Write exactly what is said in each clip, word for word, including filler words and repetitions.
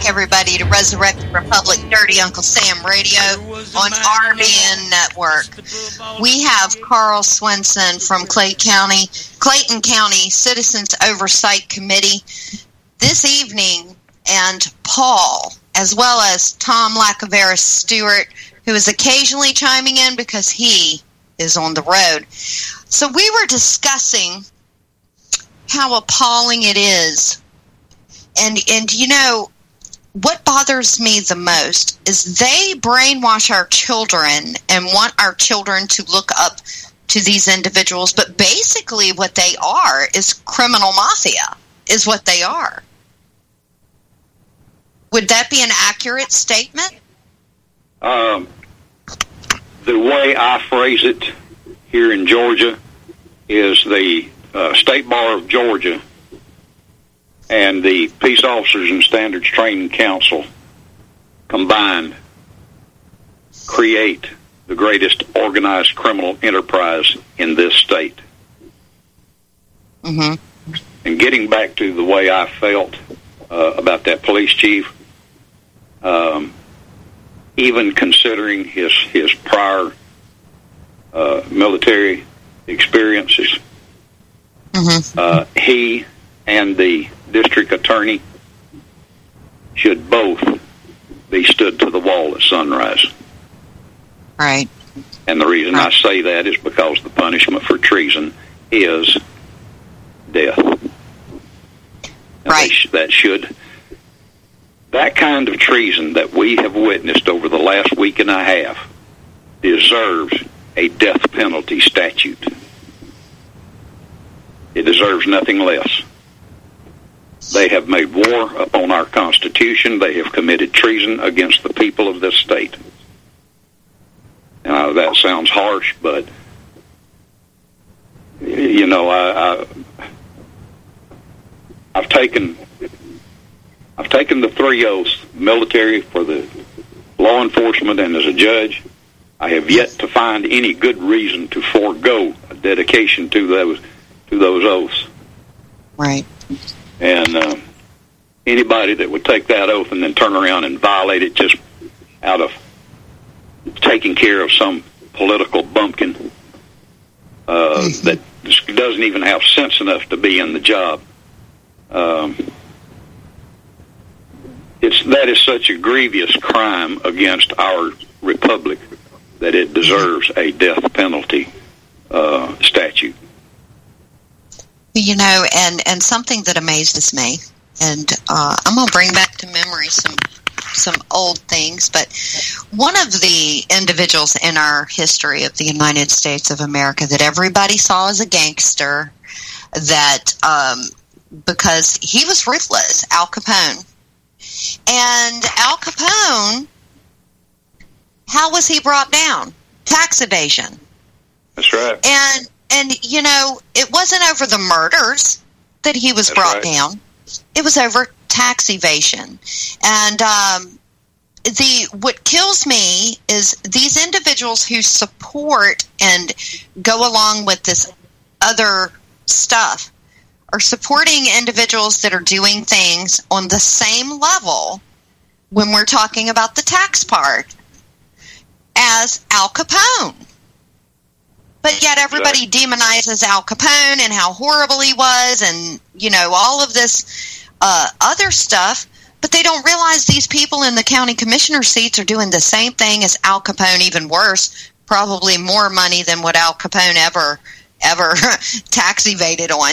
everybody, to Resurrect the Republic Dirty Uncle Sam Radio on R B N Network. We have Carl Swenson from Clay County, Clayton County Citizens Oversight Committee this evening, and Paul, as well as Tom Lackaveras Stewart, who is occasionally chiming in because he is on the road. So we were discussing how appalling it is. And, and you know, what bothers me the most is they brainwash our children and want our children to look up to these individuals. But basically what they are is criminal mafia, is what they are. Would that be an accurate statement? Um, the way I phrase it here in Georgia is the uh, State Bar of Georgia and the Peace Officers and Standards Training Council combined create the greatest organized criminal enterprise in this state. Mm-hmm. And getting back to the way I felt uh, about that police chief, um, even considering his, his prior uh, military experiences, mm-hmm. uh, he and the district attorney should both be stood to the wall at Sunrise. Right. And the reason right. I say that is because the punishment for treason is death. And right. sh- that should, that kind of treason that we have witnessed over the last week and a half deserves a death penalty statute. It deserves nothing less. They have made war upon our Constitution. They have committed treason against the people of this state. Now, that sounds harsh, but, you know, I, I, I've taken I've taken the three oaths, military, for the law enforcement, and as a judge. I have yet to find any good reason to forego a dedication to those to those oaths. Right. And uh, anybody that would take that oath and then turn around and violate it just out of taking care of some political bumpkin uh, that doesn't even have sense enough to be in the job, um, it's that is such a grievous crime against our republic that it deserves a death penalty uh, statute. You know, and, and something that amazes me, and uh, I'm going to bring back to memory some some old things, but one of the individuals in our history of the United States of America that everybody saw as a gangster, that um, because he was ruthless, Al Capone. And Al Capone, how was he brought down? Tax evasion. That's right. And And, you know, it wasn't over the murders that he was That's brought right. down. It was over tax evasion. And um, the what kills me is these individuals who support and go along with this other stuff are supporting individuals that are doing things on the same level when we're talking about the tax part as Al Capone. But yet everybody demonizes Al Capone and how horrible he was and, you know, all of this uh, other stuff. But they don't realize these people in the county commissioner seats are doing the same thing as Al Capone, even worse, probably more money than what Al Capone ever, ever tax evaded on.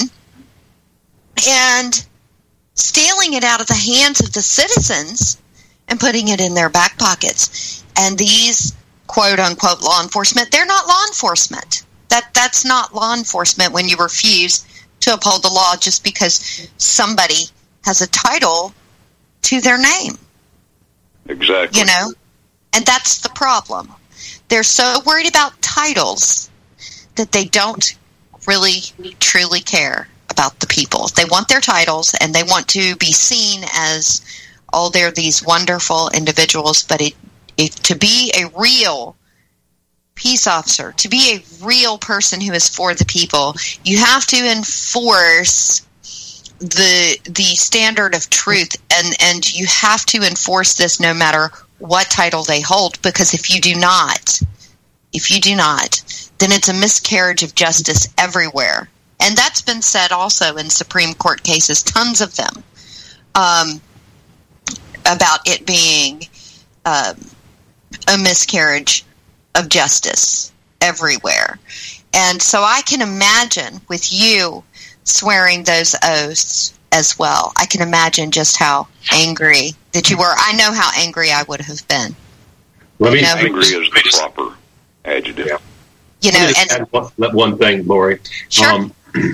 And stealing it out of the hands of the citizens and putting it in their back pockets. And these quote-unquote law enforcement, they're not law enforcement. That That's not law enforcement when you refuse to uphold the law just because somebody has a title to their name. Exactly. You know? And that's the problem. They're so worried about titles that they don't really, truly care about the people. They want their titles, and they want to be seen as, oh, they're these wonderful individuals, but it If, to be a real peace officer, to be a real person who is for the people, you have to enforce the the standard of truth, and, and you have to enforce this no matter what title they hold, because if you do not, if you do not, then it's a miscarriage of justice everywhere. And that's been said also in Supreme Court cases, tons of them, um, about it being um, a miscarriage of justice everywhere. And so I can imagine with you swearing those oaths as well, I can imagine just how angry that you were. I know how angry I would have been. Let me, you know, angry is the proper adjective. Yeah. You know, and add one, one thing, Lori. Sure. Um,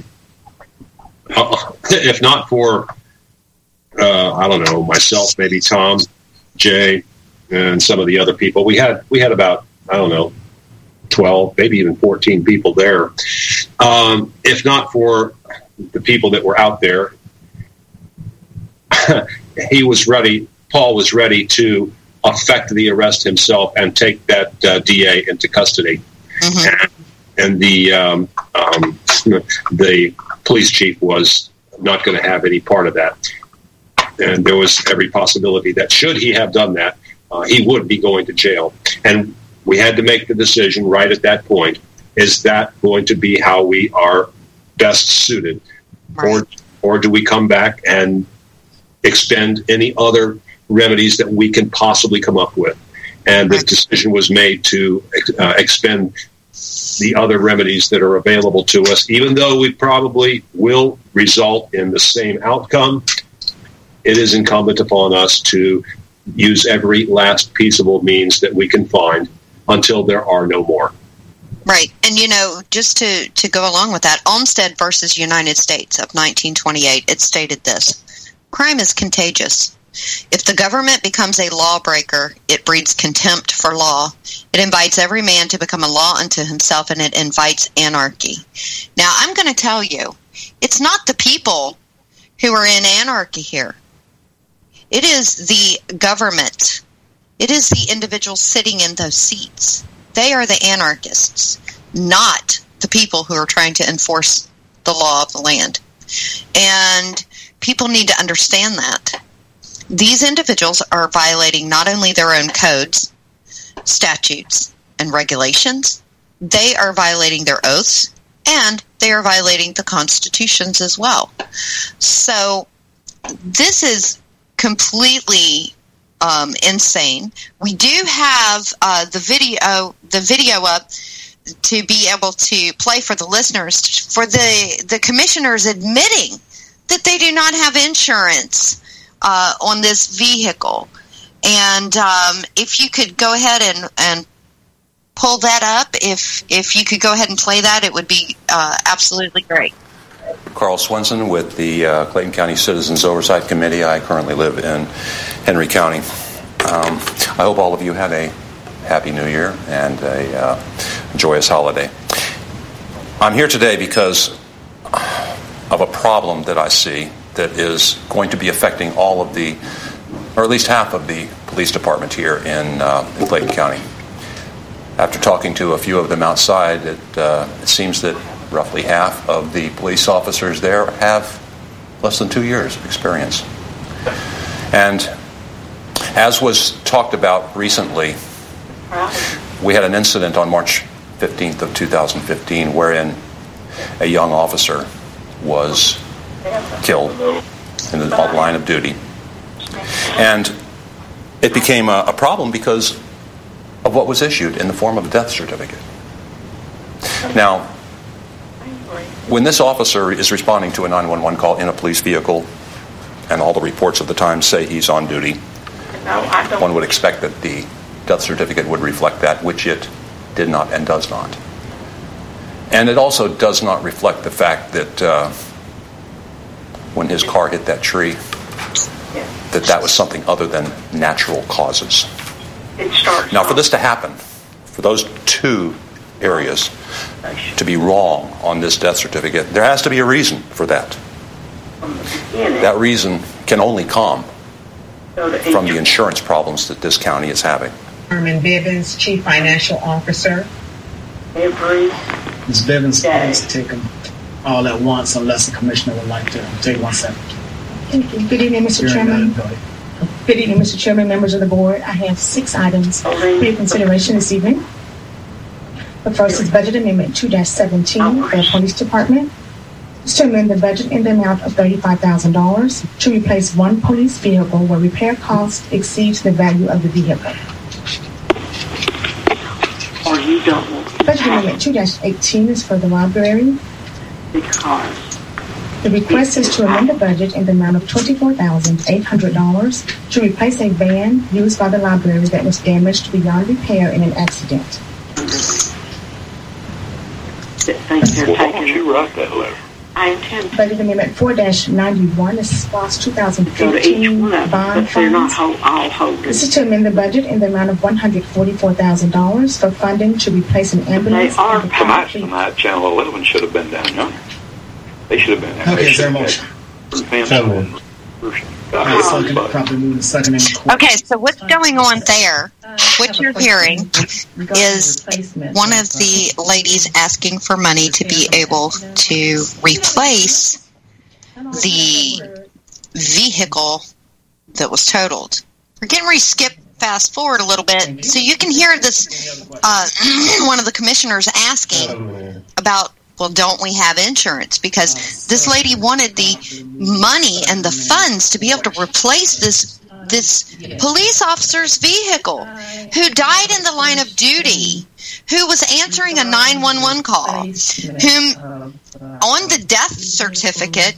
uh, if not for, uh, I don't know, myself, maybe Tom, Jay, and some of the other people, we had we had about, I don't know, twelve, maybe even fourteen people there. Um, if not for the people that were out there, he was ready, Paul was ready to effect the arrest himself and take that uh, D A into custody. Mm-hmm. And, and the um, um, the police chief was not going to have any part of that. And there was every possibility that should he have done that, uh, he would be going to jail. And we had to make the decision right at that point, is that going to be how we are best suited? Right. Or, or do we come back and expend any other remedies that we can possibly come up with? And the decision was made to uh, expend the other remedies that are available to us, even though we probably will result in the same outcome. It is incumbent upon us to use every last peaceable means that we can find until there are no more. Right. And, you know, just to, to go along with that, Olmstead versus United States of nineteen twenty-eight, it stated this: crime is contagious. If the government becomes a lawbreaker, it breeds contempt for law. It invites every man to become a law unto himself, and it invites anarchy. Now, I'm going to tell you, it's not the people who are in anarchy here. It is the government. It is the individuals sitting in those seats. They are the anarchists, not the people who are trying to enforce the law of the land. And people need to understand that. These individuals are violating not only their own codes, statutes, and regulations, they are violating their oaths, and they are violating the constitutions as well. So this is completely um, insane. We do have uh, the video, the video up to be able to play for the listeners, for the, the commissioners admitting that they do not have insurance Uh, on this vehicle. And um, if you could go ahead and, and pull that up, if if you could go ahead and play that, it would be uh, absolutely great. Carl Swenson with the uh, Clayton County Citizens Oversight Committee. I currently live in Henry County. Um, I hope all of you had a happy New Year and a uh, joyous holiday. I'm here today because of a problem that I see that is going to be affecting all of the, or at least half of the police department here in, uh, in Clayton County. After talking to a few of them outside, it, uh, it seems that roughly half of the police officers there have less than two years of experience. And as was talked about recently, we had an incident on March fifteenth of two thousand fifteen wherein a young officer was killed in the line of duty. And it became a, a problem because of what was issued in the form of a death certificate. Now, when this officer is responding to a nine one one call in a police vehicle, and all the reports of the time say he's on duty, one would expect that the death certificate would reflect that, which it did not and does not. And it also does not reflect the fact that uh, when his car hit that tree, that that was something other than natural causes. Now, for this to happen, for those two areas to be wrong on this death certificate, there has to be a reason for that. That reason can only come from the insurance problems that this county is having. Herman Bivens, Chief Financial Officer. Miz Bivens, please take him. all at once unless the commissioner would like to take one second. Thank you. Good evening, Mister Chairman. Go ahead. Good evening, Mister Chairman, members of the board. I have six items for your consideration this evening. The first is Budget Amendment two seventeen for the Police Department. It's to amend the budget in the amount of thirty-five thousand dollars to replace one police vehicle where repair cost exceeds the value of the vehicle. Or you don't want Budget Amendment two eighteen is for the library. because The request is to amend the budget in the amount of twenty-four thousand eight hundred dollars to replace a van used by the library that was damaged beyond repair in an accident. think they're Well, why taking don't it. you write that letter? I intend to Budget Amendment four ninety-one is SPOS go to each twenty fifteen one of them, bond but they're not funds. ho- all holding. This is to amend the budget in the amount of one hundred forty-four thousand dollars for funding to replace an ambulance. They are and the Tonight's fleet. tonight, Channel eleven should have been down yonder. They should have been down. Okay, They is there a should have motion? had- So moved. God, Uh, it's second, but- properly moved and seconded. Okay, so what's going on there? What you're hearing is one of the ladies asking for money to be able to replace the vehicle that was totaled. We're getting ready to skip fast forward a little bit so you can hear this. Uh, one of the commissioners asking about, well, don't we have insurance? Because this lady wanted the money and the funds to be able to replace this this police officer's vehicle who died in the line of duty, who was answering a nine one one call, whom on the death certificate,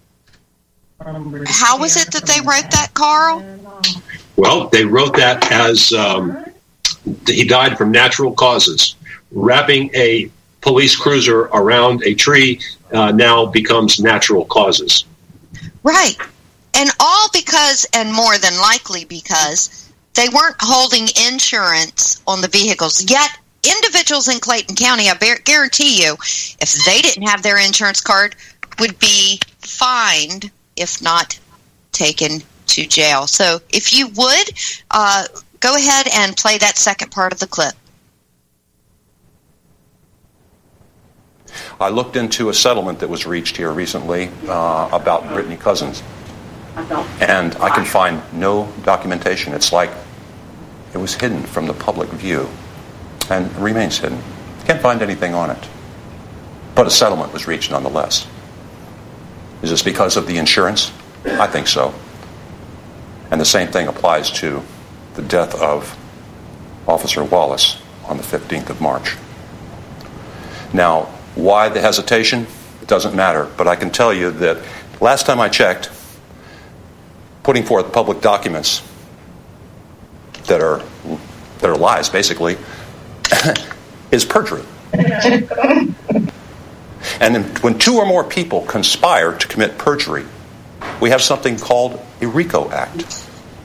how was it that they wrote that, Carl? Well, they wrote that as um, he died from natural causes. Wrapping a police cruiser around a tree uh, now becomes natural causes. Right. And all because, and more than likely because, they weren't holding insurance on the vehicles. Yet, individuals in Clayton County, I bar- guarantee you, if they didn't have their insurance card, would be fined, if not taken to jail. So, if you would, uh, go ahead and play that second part of the clip. I looked into a settlement that was reached here recently uh, about Brittany Cousins, and I can find no documentation. It's like it was hidden from the public view and remains hidden. Can't find anything on it. But a settlement was reached nonetheless. Is this because of the insurance? I think so. And the same thing applies to the death of Officer Wallace on the fifteenth of March. Now, why the hesitation? It doesn't matter. But I can tell you that last time I checked, putting forth public documents that are that are lies, basically, is perjury. And when two or more people conspire to commit perjury, we have something called a RICO Act.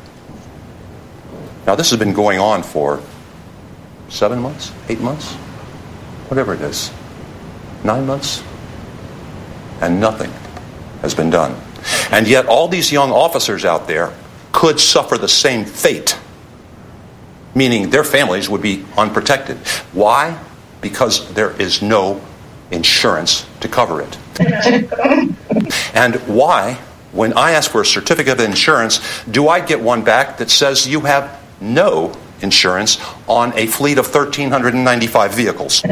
Now, this has been going on for seven months, eight months, whatever it is, nine months, and nothing has been done. And yet all these young officers out there could suffer the same fate, meaning their families would be unprotected. Why? Because there is no insurance to cover it. And why, when I ask for a certificate of insurance, do I get one back that says you have no insurance on a fleet of one thousand three hundred ninety-five vehicles?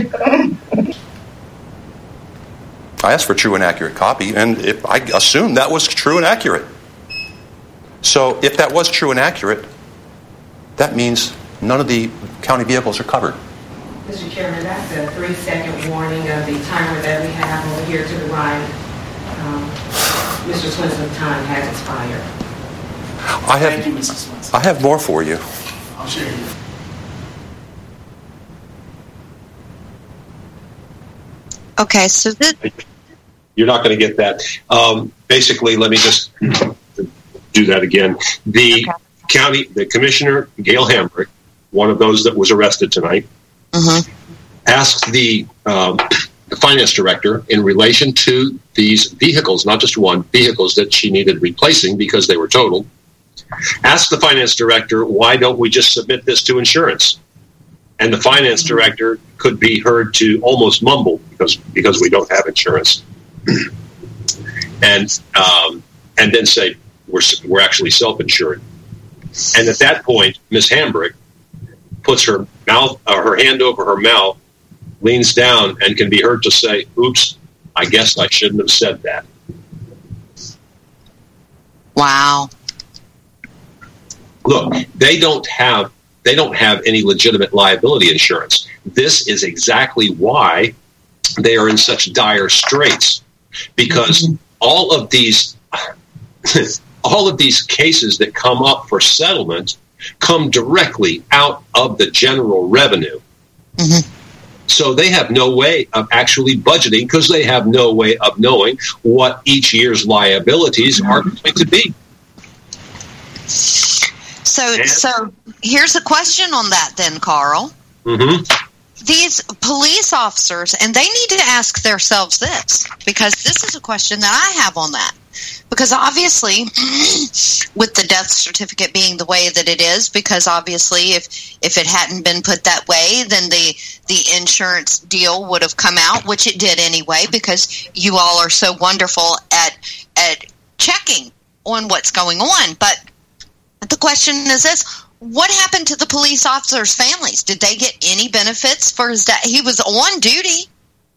I asked for true and accurate copy, and if I assumed that was true and accurate. So if that was true and accurate, that means none of the county vehicles are covered. Mister Chairman, that's a three-second warning of the timer that we have over here to the right. Um, Mister Swinson's time has expired. I have, Thank you, Missus Swenson. I have more for you. I'll share you. Okay, so this, You're not going to get that. Um, basically, let me just do that again. The Okay. county, the commissioner, Gail Hambrick, one of those that was arrested tonight, mm-hmm. asked the, um, the finance director in relation to these vehicles, not just one, vehicles that she needed replacing because they were totaled, asked the finance director, why don't we just submit this to insurance? and the finance director could be heard to almost mumble because because we don't have insurance, and um, and then say we're we're actually self-insured. And at that point, Miss Hambrick puts her mouth or her hand over her mouth, leans down, and can be heard to say, "Oops, I guess I shouldn't have said that." Wow. Look, they don't have they don't have any legitimate liability insurance. This is exactly why they are in such dire straits, because mm-hmm. all of these all of these cases that come up for settlement come directly out of the general revenue. Mm-hmm. So they have no way of actually budgeting because they have no way of knowing what each year's liabilities are going to be. So, and, so here's a question on that then, Carl. Mm-hmm. These police officers, and they need to ask themselves this, because this is a question that I have on that. Because obviously, with the death certificate being the way that it is, because obviously if if it hadn't been put that way, then the the insurance deal would have come out, which it did anyway, because you all are so wonderful at at checking on what's going on. But the question is this: what happened to the police officers' families? Did they get any benefits for his death? He was on duty.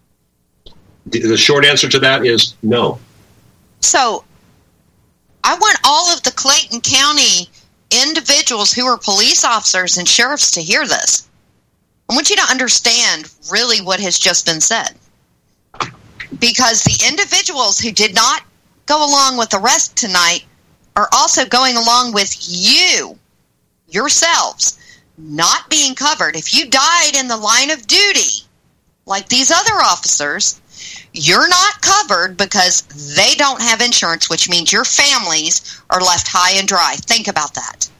The short answer to that is no. So, I want all of the Clayton County individuals who are police officers and sheriffs to hear this. I want you to understand really what has just been said. Because the individuals who did not go along with the rest tonight are also going along with you, yourselves, not being covered. If you died in the line of duty, like these other officers, you're not covered because they don't have insurance, which means your families are left high and dry. Think about that.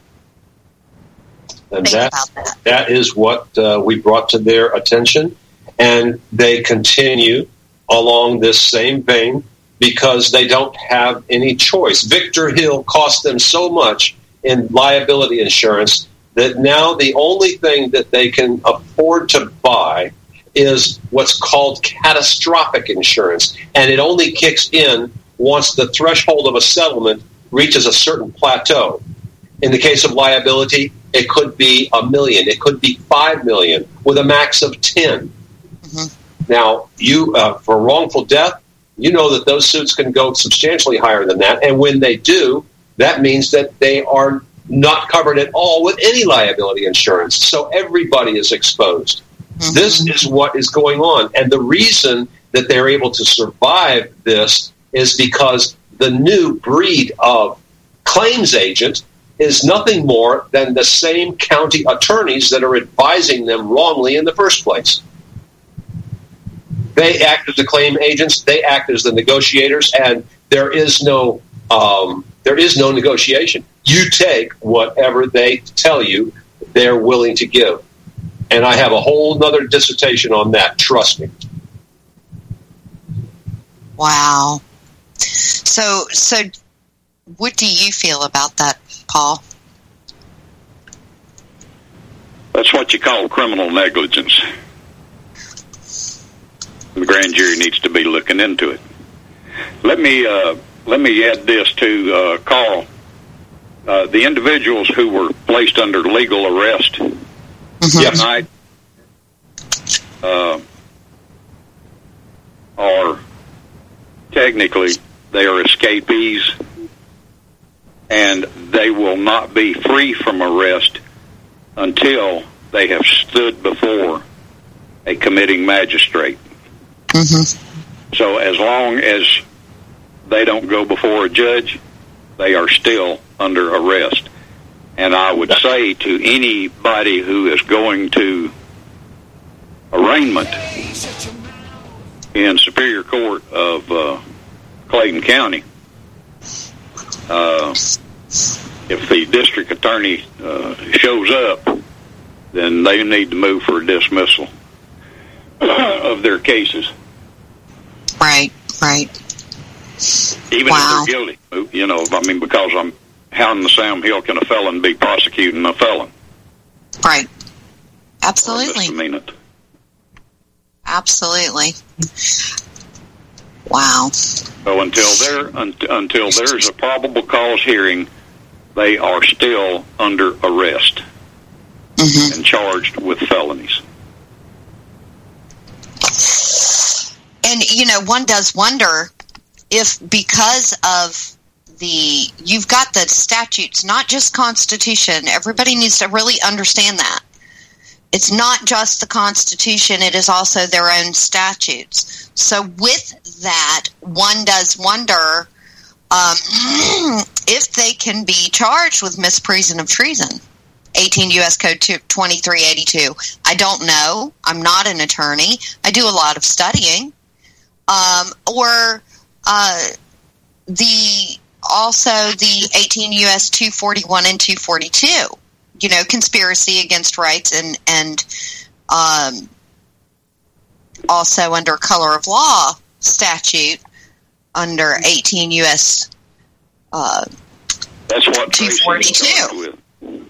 And Think about that. That is what uh, we brought to their attention, and they continue along this same vein because they don't have any choice. Victor Hill cost them so much in liability insurance that now the only thing that they can afford to buy is what's called catastrophic insurance, and it only kicks in once the threshold of a settlement reaches a certain plateau. In the case of liability, it could be a million, it could be five million, with a max of ten. Mm-hmm. Now, you uh, for wrongful death, you know that those suits can go substantially higher than that, and when they do, that means that they are not covered at all with any liability insurance. So everybody is exposed. Mm-hmm. This is what is going on. And the reason that they're able to survive this is because the new breed of claims agent is nothing more than the same county attorneys that are advising them wrongly in the first place. They act as the claim agents, they act as the negotiators, and there is no um, there is no negotiation. You take whatever they tell you they're willing to give. And I have a whole other dissertation on that, trust me. Wow. So, so what do you feel about that, Paul? That's what you call criminal negligence. The grand jury needs to be looking into it. Let me uh, let me add this to uh, Carl. Uh, the individuals who were placed under legal arrest mm-hmm. tonight uh, are technically they are escapees, and they will not be free from arrest until they have stood before a committing magistrate. Mm-hmm. So as long as they don't go before a judge, they are still under arrest. And I would say to anybody who is going to arraignment in Superior Court of uh, Clayton County, uh, if the district attorney uh, shows up, then they need to move for a dismissal of their cases. Right, right. Even wow. if they're guilty, you know, I mean, because I'm, how in the Sam Hill can a felon be prosecuting a felon? Right. Absolutely. Misdemeanor. Absolutely. Wow. So until there, un, until there's a probable cause hearing, they are still under arrest mm-hmm. and charged with felonies. And, you know, one does wonder if because of the, you've got the statutes, not just Constitution. Everybody needs to really understand that. It's not just the Constitution, it is also their own statutes. So with that, one does wonder um, if they can be charged with misprision of treason. eighteen U S Code twenty-three eighty-two. I don't know. I'm not an attorney. I do a lot of studying. Um, or uh, the also the eighteen U S two forty-one and two forty-two. You know, conspiracy against rights and and um, also under color of law statute under eighteen U S Uh, That's what two forty-two.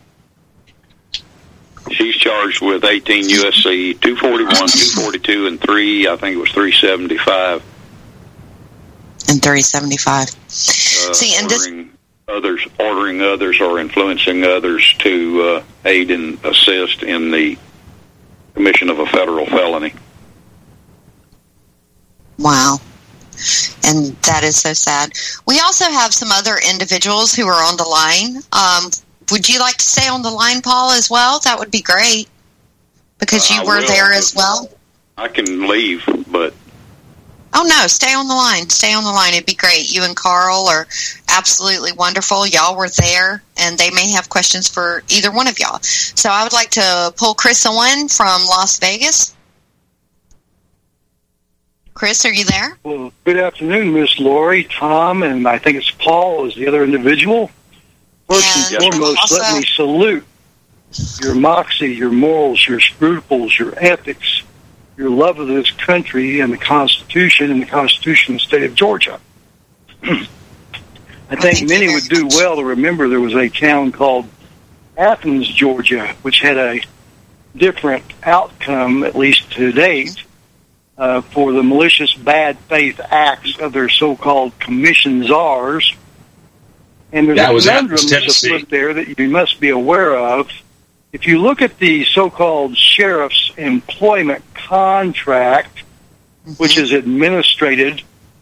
She's charged with eighteen U S C two forty-one, two forty-two, and three. I think it was three seventy-five. And three seventy-five. Uh, See, and ordering this others, ordering others, or influencing others to uh, aid and assist in the commission of a federal felony. Wow. And that is so sad. We also have some other individuals who are on the line. Um, would you like to stay on the line, Paul, as well? That would be great, because you uh, were will. there as well. I can leave, but... Oh, no, stay on the line. Stay on the line. It'd be great. You and Carl are absolutely wonderful. Y'all were there, and they may have questions for either one of y'all. So I would like to pull Chris Owen from Las Vegas. Chris, are you there? Well, good afternoon, Miss Lori, Tom, and I think it's Paul is the other individual. First and, and foremost, also, let me salute your moxie, your morals, your scruples, your ethics, your love of this country and the Constitution and the Constitution of the state of Georgia. I think many would do well to remember there was a town called Athens, Georgia, which had a different outcome, at least to date, uh, for the malicious bad faith acts of their so-called commission czars. And there's that a was conundrum that's put there that you must be aware of. If you look at the so-called sheriff's employment contract, mm-hmm. which is administrated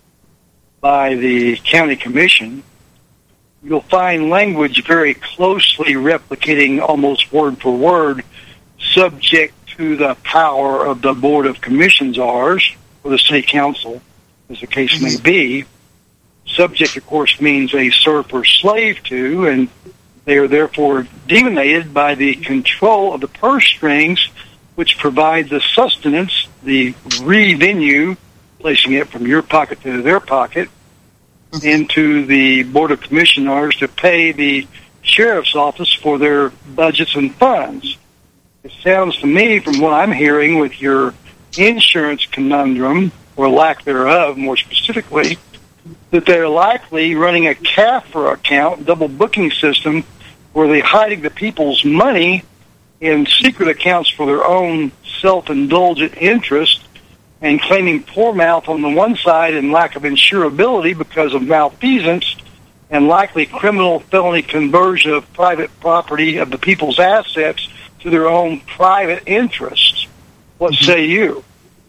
by the county commission, you'll find language very closely replicating almost word for word, subject to the power of the Board of Commissioners or the City Council, as the case mm-hmm. may be. Subject, of course, means a serf or slave to, and they are therefore designated by the control of the purse strings, which provide the sustenance, the revenue, placing it from your pocket to their pocket, mm-hmm. into the Board of Commissioners to pay the sheriff's office for their budgets and funds. It sounds to me, from what I'm hearing with your insurance conundrum, or lack thereof more specifically, that they're likely running a C A F R account, double booking system, where they're hiding the people's money in secret accounts for their own self-indulgent interest and claiming poor mouth on the one side and lack of insurability because of malfeasance and likely criminal felony conversion of private property of the people's assets to their own private interests. What say you?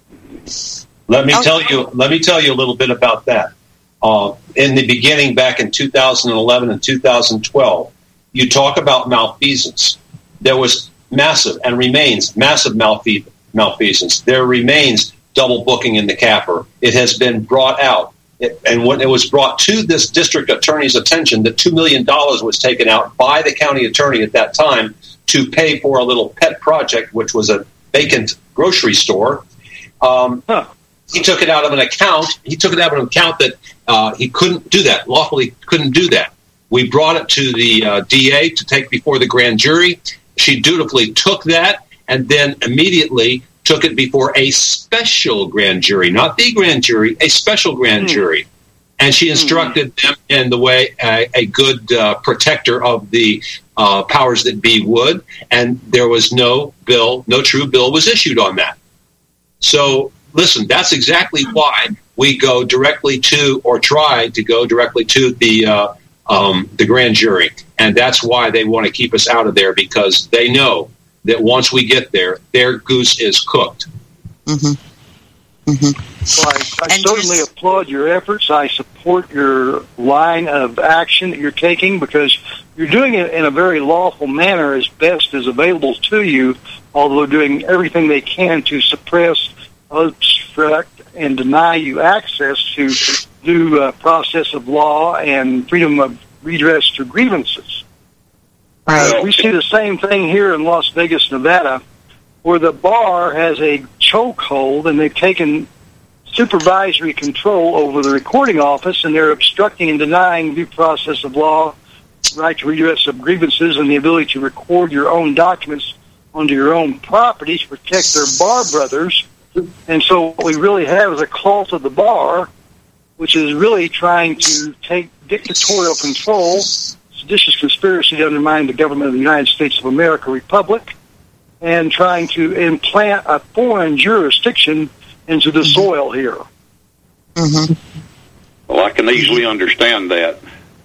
Let me tell you, let me tell you a little bit about that. Uh, in the beginning, back in two thousand eleven and two thousand twelve, you talk about malfeasance. There was massive and remains massive malfe- malfeasance. There remains double booking in the C A F R. It has been brought out. It, and when it was brought to this district attorney's attention that two million dollars was taken out by the county attorney at that time to pay for a little pet project, which was a vacant grocery store. Um, huh. He took it out of an account. He took it out of an account that uh, he couldn't do that, lawfully couldn't do that. We brought it to the uh, D A to take before the grand jury. She dutifully took that and then immediately took it before a special grand jury, not the grand jury, a special grand mm. jury. And she instructed mm. them in the way uh, a good uh, protector of the uh, powers that be would, and there was no bill, no true bill was issued on that. So, listen, that's exactly why we go directly to, or try to go directly to the uh, um, the grand jury, and that's why they want to keep us out of there, because they know that once we get there, their goose is cooked. Mm-hmm. Mm-hmm. Well, I, I certainly just applaud your efforts. I support your line of action that you're taking, because you're doing it in a very lawful manner as best as available to you, although doing everything they can to suppress, obstruct, and deny you access to due uh, process of law and freedom of redress to grievances. Uh, we see the same thing here in Las Vegas, Nevada, where the bar has a chokehold, and they've taken supervisory control over the recording office, and they're obstructing and denying due process of law, right to redress of grievances, and the ability to record your own documents onto your own property to protect their bar brothers. And so what we really have is a cult of the bar, which is really trying to take dictatorial control, seditious conspiracy to undermine the government of the United States of America Republic, and trying to implant a foreign jurisdiction into the soil here. Mm-hmm. Well, I can easily understand that.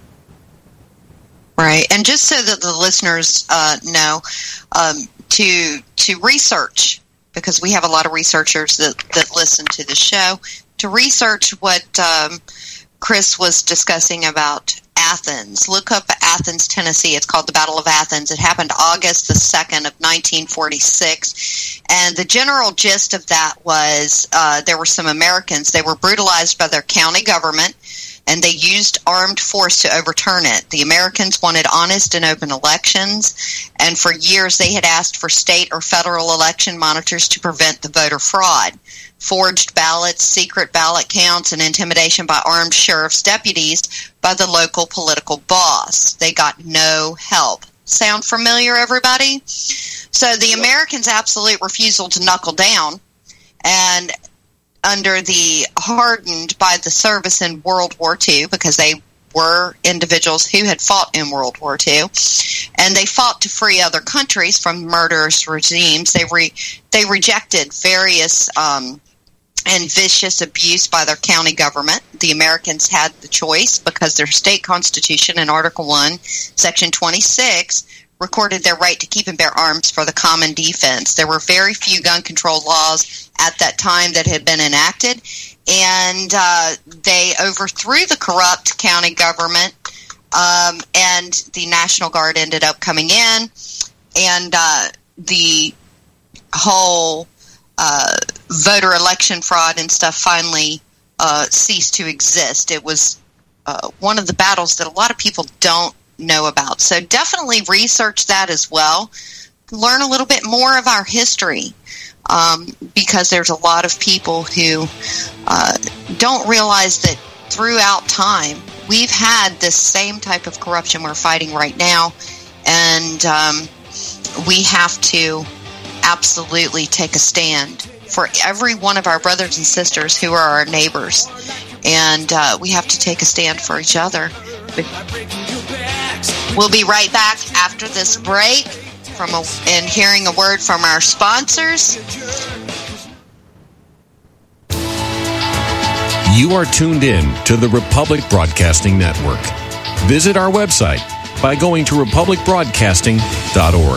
Right, and just so that the listeners uh, know, um, to to research, because we have a lot of researchers that, that listen to the show, to research what um, Chris was discussing about Athens. Look up Athens, Tennessee. It's called the Battle of Athens. It happened August the second of nineteen forty-six. And the general gist of that was uh, there were some Americans. They were brutalized by their county government, and they used armed force to overturn it. The Americans wanted honest and open elections, and for years they had asked for state or federal election monitors to prevent the voter fraud. Forged ballots, secret ballot counts, and intimidation by armed sheriff's deputies by the local political boss. They got no help. Sound familiar, everybody? So the Americans' absolute refusal to knuckle down, and under the hardened by the service in World War Two, because they were individuals who had fought in World War Two, and they fought to free other countries from murderous regimes. They re- they rejected various um, and vicious abuse by their county government. The Americans had the choice, because their state constitution in Article one, Section twenty-six, recorded their right to keep and bear arms for the common defense. There were very few gun control laws at that time that had been enacted, and uh, they overthrew the corrupt county government, um, and the National Guard ended up coming in, and uh, the whole uh, voter election fraud and stuff finally uh, ceased to exist. It was uh, one of the battles that a lot of people don't know about. So definitely research that as well. Learn a little bit more of our history, um, because there's a lot of people who uh, don't realize that throughout time we've had this same type of corruption we're fighting right now, and um, we have to absolutely take a stand for every one of our brothers and sisters who are our neighbors, and uh, we have to take a stand for each other. We'll be right back after this break from a, and hearing a word from our sponsors. You are tuned in to the Republic Broadcasting Network. Visit our website by going to republic broadcasting dot org.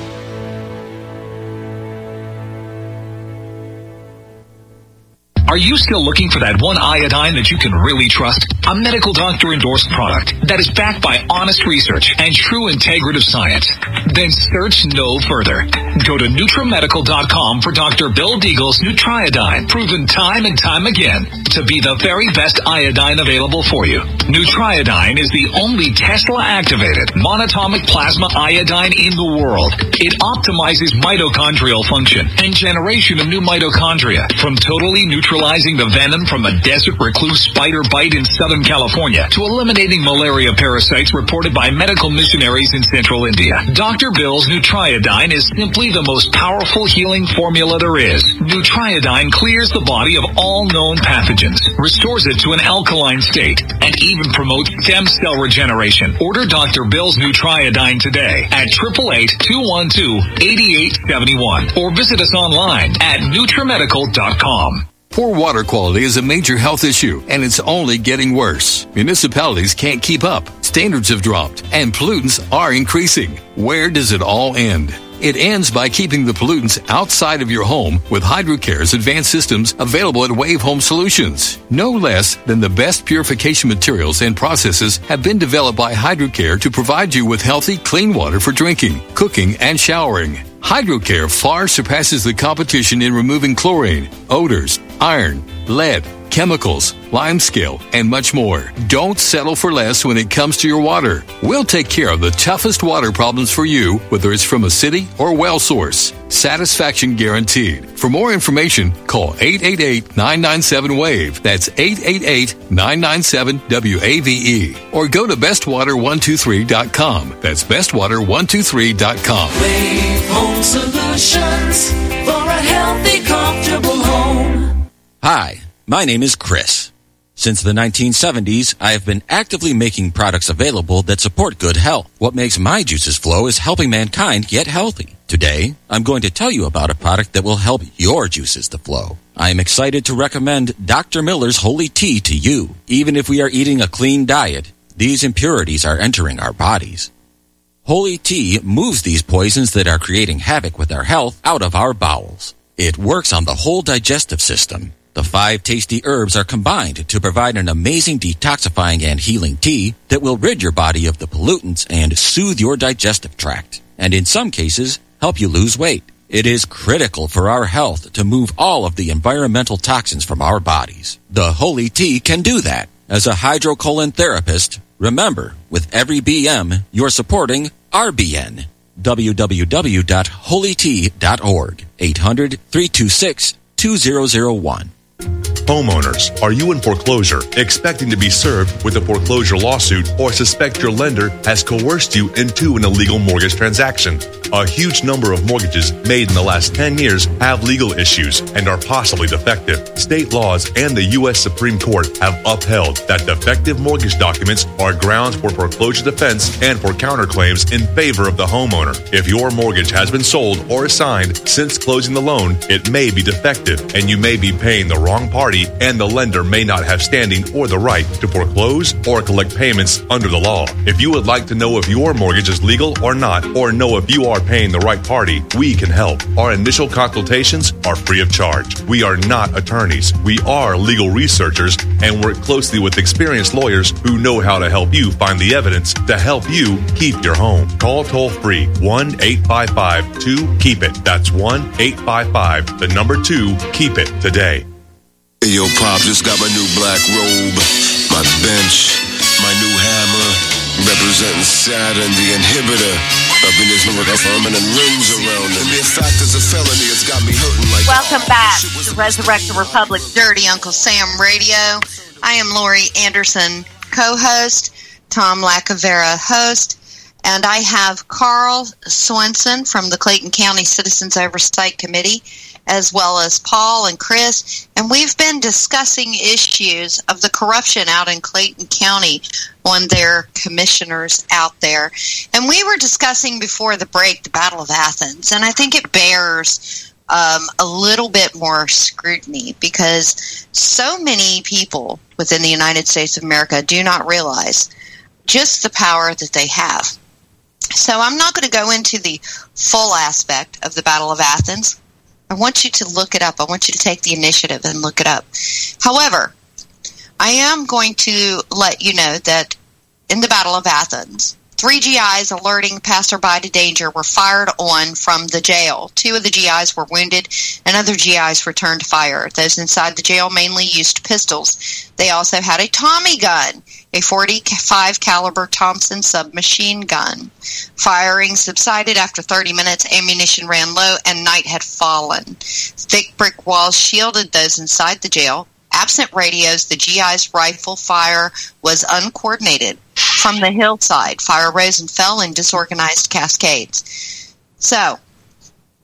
Are you still looking for that one iodine that you can really trust? A medical doctor-endorsed product that is backed by honest research and true integrative science? Then search no further. Go to Nutramedical dot com for Doctor Bill Deagle's Nutriodine, proven time and time again to be the very best iodine available for you. Nutriodine is the only Tesla-activated monatomic plasma iodine in the world. It optimizes mitochondrial function and generation of new mitochondria, from totally neutralizing the venom from a desert recluse spider bite in Southern California to eliminating malaria parasites reported by medical missionaries in central India. Doctor Bill's Nutriodine is simply truly the most powerful healing formula there is. Nutriodine clears the body of all known pathogens, restores it to an alkaline state, and even promotes stem cell regeneration. Order Doctor Bill's Nutriodine today at eight eight eight, two one two, eight eight seven one or visit us online at nutrimedical dot com. Poor water quality is a major health issue, and it's only getting worse. Municipalities can't keep up. Standards have dropped, and pollutants are increasing. Where does it all end? It ends by keeping the pollutants outside of your home with HydroCare's advanced systems available at Wave Home Solutions. No less than the best purification materials and processes have been developed by HydroCare to provide you with healthy, clean water for drinking, cooking, and showering. HydroCare far surpasses the competition in removing chlorine, odors, iron, lead, chemicals, limescale, and much more. Don't settle for less when it comes to your water. We'll take care of the toughest water problems for you, whether it's from a city or well source. Satisfaction guaranteed. For more information, call eight eight eight, nine nine seven, WAVE. That's eight eight eight, nine nine seven, W A V E. Or go to best water one two three dot com. That's best water one two three dot com. Wave Home Solutions for a healthy, comfortable home. Hi, my name is Chris. Since the nineteen seventies, I have been actively making products available that support good health. What makes my juices flow is helping mankind get healthy. Today, I'm going to tell you about a product that will help your juices to flow. I am excited to recommend Doctor Miller's Holy Tea to you. Even if we are eating a clean diet, these impurities are entering our bodies. Holy Tea moves these poisons that are creating havoc with our health out of our bowels. It works on the whole digestive system. The five tasty herbs are combined to provide an amazing detoxifying and healing tea that will rid your body of the pollutants and soothe your digestive tract. And in some cases, help you lose weight. It is critical for our health to move all of the environmental toxins from our bodies. The Holy Tea can do that. As a hydrocolon therapist, remember, with every B M, you're supporting R B N. w w w dot holy tea dot org. eight hundred, three two six, two zero zero one. Homeowners, are you in foreclosure, expecting to be served with a foreclosure lawsuit, or suspect your lender has coerced you into an illegal mortgage transaction? A huge number of mortgages made in the last ten years have legal issues and are possibly defective. State laws and the U S Supreme Court have upheld that defective mortgage documents are grounds for foreclosure defense and for counterclaims in favor of the homeowner. If your mortgage has been sold or assigned since closing the loan, it may be defective and you may be paying the wrong party, and the lender may not have standing or the right to foreclose or collect payments under the law. If you would like to know if your mortgage is legal or not, or know if you are paying the right party, we can help. Our initial consultations are free of charge. We are not attorneys. We are legal researchers and work closely with experienced lawyers who know how to help you find the evidence to help you keep your home. Call toll free one eight five five two keep it. That's one eight five five, the number two, keep it today. Hey, yo, Pop, just got my new black robe, my bench, my new hammer, representing Saturn, the inhibitor. Up in this number, that's and rings around it. The fact is a felony, it's got me hurting like. Welcome back to Resurrect the Republic, Dirty Uncle Sam Radio. I am Lori Anderson, co-host, Tom Lacavera, host, and I have Carl Swenson from the Clayton County Citizens Oversight Committee, as well as Paul and Chris, and we've been discussing issues of the corruption out in Clayton County on their commissioners out there. And we were discussing before the break the Battle of Athens, and I think it bears um, a little bit more scrutiny because so many people within the United States of America do not realize just the power that they have. So I'm not going to go into the full aspect of the Battle of Athens. I want you to look it up. I want you to take the initiative and look it up. However, I am going to let you know that in the Battle of Athens, three G Is alerting passerby to danger were fired on from the jail. Two of the G Is were wounded, and other G Is returned fire. Those inside the jail mainly used pistols. They also had a Tommy gun, a forty-five caliber Thompson submachine gun. Firing subsided after thirty minutes. Ammunition ran low, and night had fallen. Thick brick walls shielded those inside the jail. Absent radios, the G I's rifle fire was uncoordinated. From the hillside, fire rose and fell in disorganized cascades. So,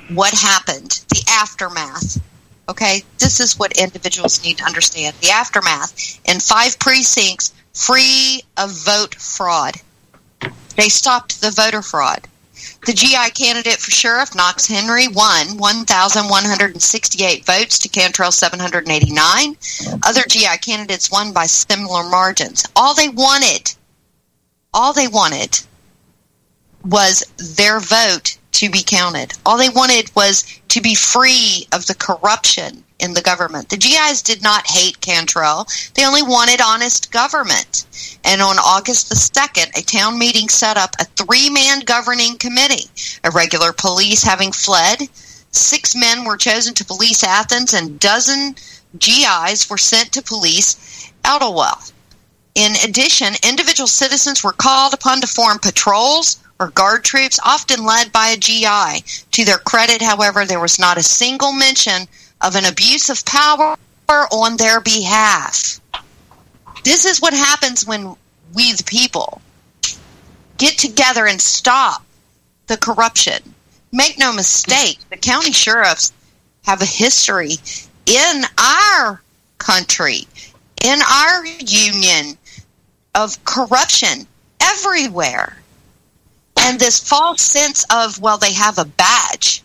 what happened, the aftermath. Okay, this is what individuals need to understand. The aftermath in five precincts free of vote fraud. They stopped the voter fraud. The G I candidate for sheriff, Knox Henry, won one thousand one hundred sixty-eight votes to Cantrell seven hundred eighty-nine. Other G I candidates won by similar margins. All they wanted, all they wanted was their vote to be counted. All they wanted was to be free of the corruption in the government. The G Is did not hate Cantrell. They only wanted honest government. And on August the second, a town meeting set up a three-man governing committee. Irregular police having fled, six men were chosen to police Athens, and a dozen G Is were sent to police Idlewild. In addition, individual citizens were called upon to form patrols or guard troops, often led by a G I. To their credit, however, there was not a single mention of an abuse of power on their behalf. This is what happens when we, the people, get together and stop the corruption. Make no mistake, the county sheriffs have a history in our country, in our union, of corruption everywhere. And this false sense of, well, they have a badge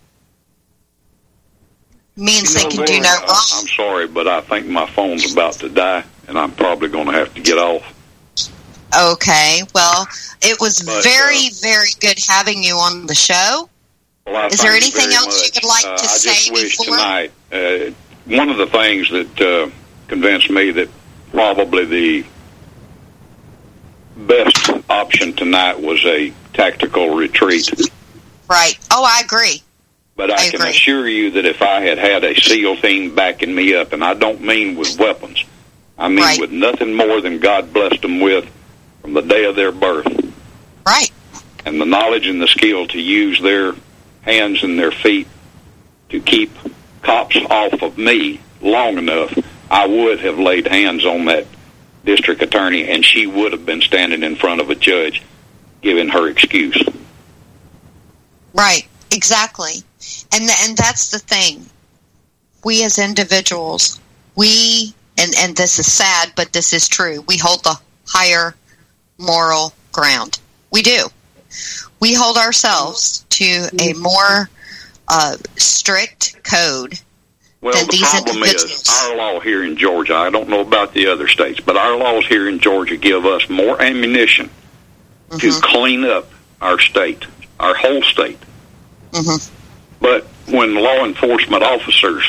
means you know, they can Laura, do no wrong. I, I'm sorry, but I think my phone's about to die, and I'm probably going to have to get off. Okay, well, it was But, very, uh, very good having you on the show. Well, I Is there thank you anything very else you much. would like uh, to I say just wish before? tonight, uh, one of the things that uh, convinced me that probably the best option tonight was a tactical retreat. Right. Oh, I agree. But I, I can agree. assure you that if I had had a SEAL team backing me up, and I don't mean with weapons, I mean Right. with nothing more than God blessed them with from the day of their birth. Right. And the knowledge and the skill to use their hands and their feet to keep cops off of me long enough, I would have laid hands on that district attorney, and she would have been standing in front of a judge giving her excuse. Right. Exactly. And th- and that's the thing. We as individuals, we, and, and this is sad, but this is true, we hold the higher moral ground. We do. We hold ourselves to a more uh, strict code Well, than the these problem individuals. is our law here in Georgia, I don't know about the other states, but our laws here in Georgia give us more ammunition Mm-hmm. to clean up our state, our whole state. Mm-hmm. But when law enforcement officers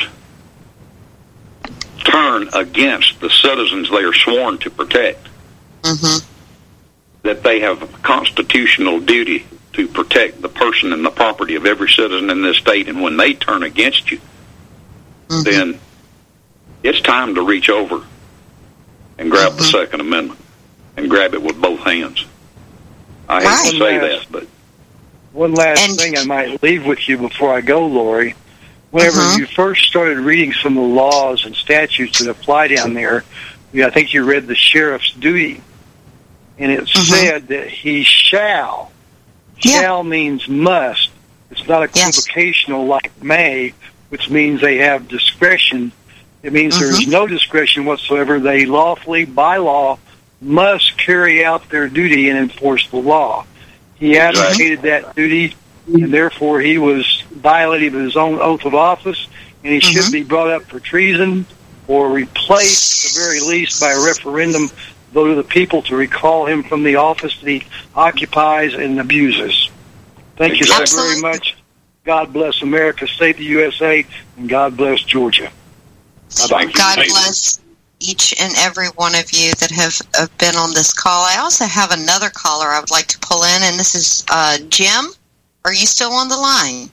turn against the citizens they are sworn to protect, Mm-hmm. that they have a constitutional duty to protect the person and the property of every citizen in this state, and when they turn against you, Mm-hmm. then it's time to reach over and grab Mm-hmm. the Second Amendment and grab it with both hands. I hate Right. to say One last- that, but One last And- thing I might leave with you before I go, Lori. Whenever Mhm. you first started reading some of the laws and statutes that apply down there, you- I think you read the sheriff's duty, and it Mhm. said that he shall. Yeah. Shall means must. It's not Yes. equivocational like may, which means they have discretion. It means Mhm. there's no discretion whatsoever. They lawfully, by law, must carry out their duty and enforce the law. He abdicated that duty, and therefore he was violating his own oath of office, and he should Mhm. be brought up for treason or replaced, at the very least, by a referendum vote of the people to recall him from the office that he occupies and abuses. Thank you so Absolutely. very much. God bless America, save the U S A, and God bless Georgia. thank you. God Thank you. bless each and every one of you that have, have been on this call. I also have another caller I would like to pull in, and this is uh, Jim. Are you still on the line?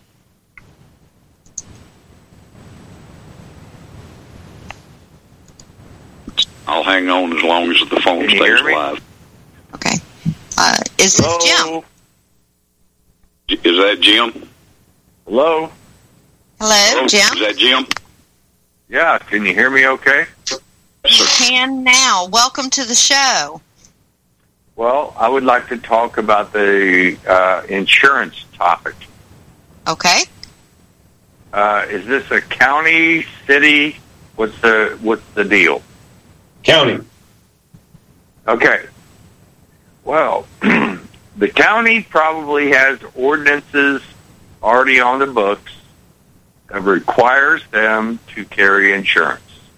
I'll hang on as long as the phone Can you stays hear me? alive. Okay. Uh, is this Jim? Hello? Is that Jim? Hello? Hello, Jim? Is that Jim? Yeah, can you hear me okay? You can now. Welcome to the show. Well, I would like to talk about the uh, insurance topic. Okay. Uh, is this a county, city? What's the what's the deal? County. Okay. Well, the county probably has ordinances already on the books that requires them to carry insurance.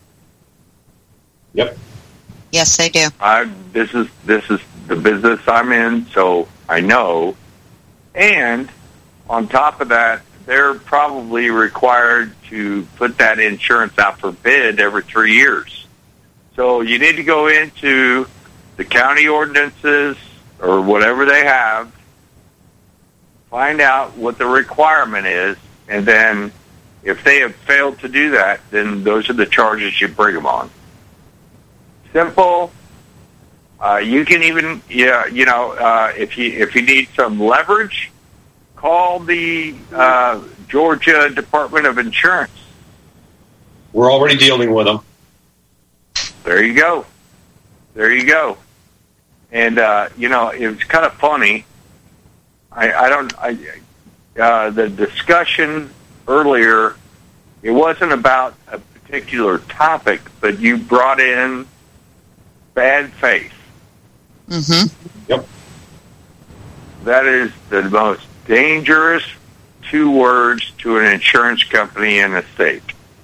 Yep. Yes, they do. I, this is this is the business I'm in, so I know. And on top of that, they're probably required to put that insurance out for bid every three years. So you need to go into the county ordinances or whatever they have, find out what the requirement is, and then if they have failed to do that, then those are the charges you bring them on. Simple. Uh, you can even, yeah, you know, uh, if you if you need some leverage, call the uh, Georgia Department of Insurance. We're already dealing with them. There you go. There you go. And uh, you know, it was kind of funny. I, I don't. I uh, the discussion earlier. It wasn't about a particular topic, but you brought in bad faith. Mm-hmm. Yep. That is the most dangerous two words to an insurance company in the state.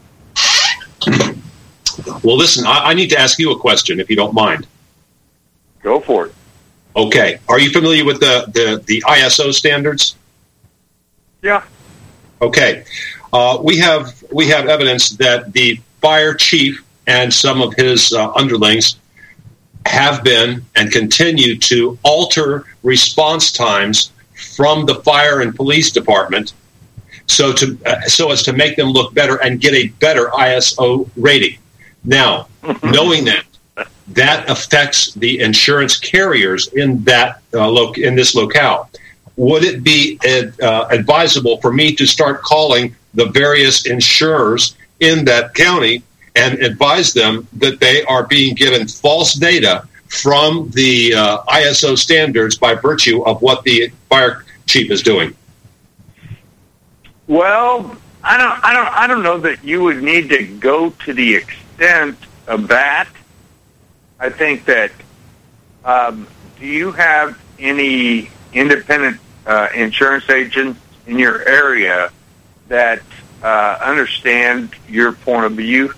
Well, listen, I, I need to ask you a question, if you don't mind. Go for it. Okay. Are you familiar with the, the, the I S O standards? Yeah. Okay. Uh, we have we have evidence that the fire chief and some of his uh, underlings have been and continue to alter response times from the fire and police department so to uh, so as to make them look better and get a better I S O rating. Now, knowing that, that affects the insurance carriers in that uh, lo- in this locale. Would it be uh, advisable for me to start calling the various insurers in that county and advise them that they are being given false data from the uh, I S O standards by virtue of what the fire chief is doing? Well, I don't, I don't, I don't know that you would need to go to the extent of that. I think that. Um, do you have any independent uh, insurance agents in your area that uh, understand your point of view?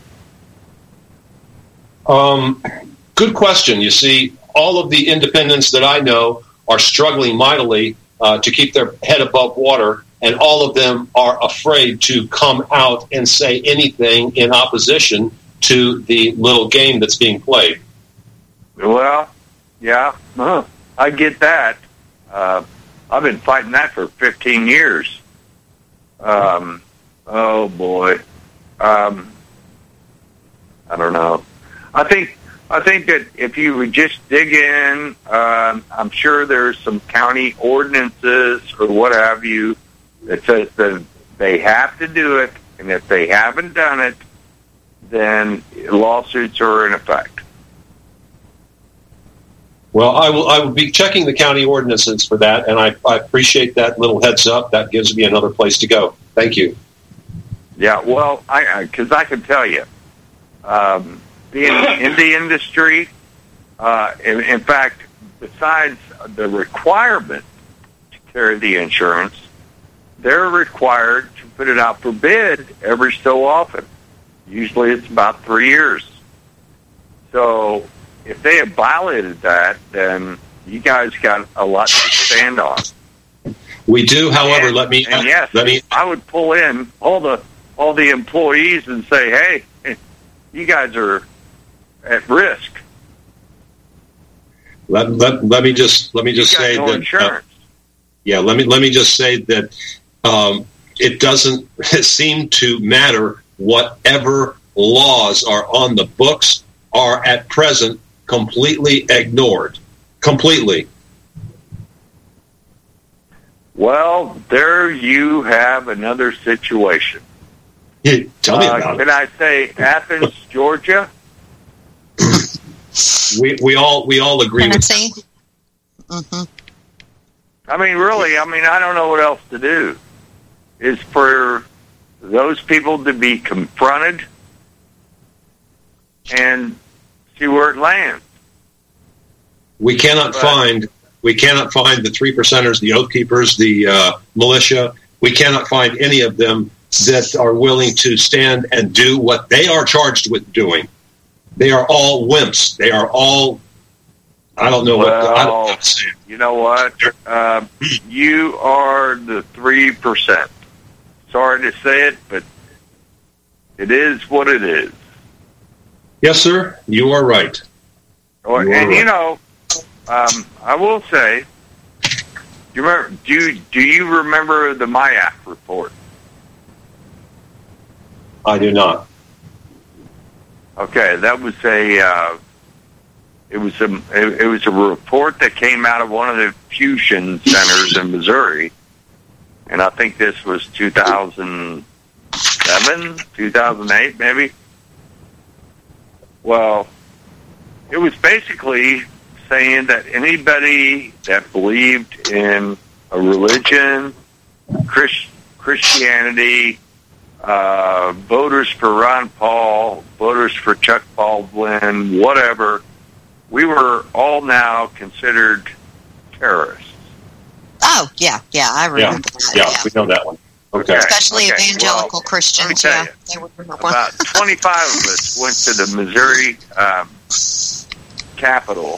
Um, good question. You see, all of the independents that I know are struggling mightily uh, to keep their head above water, and all of them are afraid to come out and say anything in opposition to the little game that's being played. Well, yeah, uh, I get that. Uh, I've been fighting that for fifteen years. Um, oh, boy. Um, I don't know. I think I think that if you would just dig in, um, I'm sure there's some county ordinances or what have you that says that they have to do it, and if they haven't done it, then lawsuits are in effect. Well, I will I will be checking the county ordinances for that, and I, I appreciate that little heads up. That gives me another place to go. Thank you. Yeah, well, I because I, I can tell you, um, being in the industry, uh, in, in fact, besides the requirement to carry the insurance, they're required to put it out for bid every so often. Usually it's about three years. So if they have violated that, then you guys got a lot to stand on. We do, however, and, let me and yes, let me. I would pull in all the all the employees and say, "Hey, you guys are at risk." Let, let, let me just let me just you got say no that. Insurance. Uh, yeah, let me let me just say that um, it doesn't seem to matter whatever laws are on the books are at present completely ignored. Completely. Well, there you have another situation. Yeah, tell me uh, about can it. I say Athens, Georgia? we we all we all agree with that. Mm-hmm. I mean, really, I mean, I don't know what else to do. Is for those people to be confronted and see where it lands. We cannot But- find we cannot find the three percenters, the Oath Keepers, the uh, militia. We cannot find any of them that are willing to stand and do what they are charged with doing. They are all wimps. They are all. I don't know what. I don't know what to say. You know what? Uh, you are the three percent. Sorry to say it, but it is what it is. Yes, sir. You are right. Or, You are and right. you know, um, I will say, do you remember? Do you, do you remember the MIAC report? I do not. Okay, that was a. Uh, it was a. It, it was a report that came out of one of the fusion centers in Missouri, and I think this was two thousand seven, two thousand eight, maybe. Well, it was basically saying that anybody that believed in a religion, Christ, Christianity, uh, voters for Ron Paul, voters for Chuck Baldwin, whatever, we were all now considered terrorists. Oh, yeah, yeah, I Yeah, remember that. yeah, Yeah. we know that one. Okay. Especially Okay, evangelical well, Christians, let me yeah. tell They were number one. About twenty-five of us went to the Missouri um, Capitol,